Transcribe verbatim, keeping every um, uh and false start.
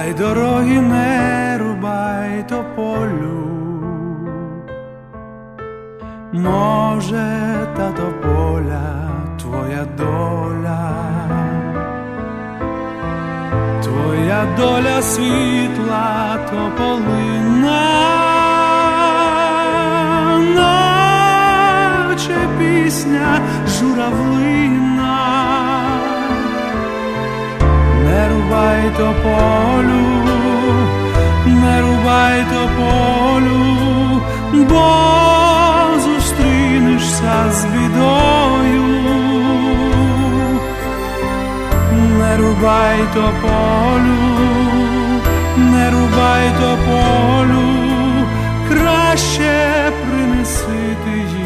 й дороги не рубай тополю. Може, та тополя твоя доля, твоя доля світла тополина, наче пісня журавлина. Не рубай тополю, не рубай тополю, бо зустрінешся з бідою. Не рубай тополю, не рубай тополю, краще принеси ти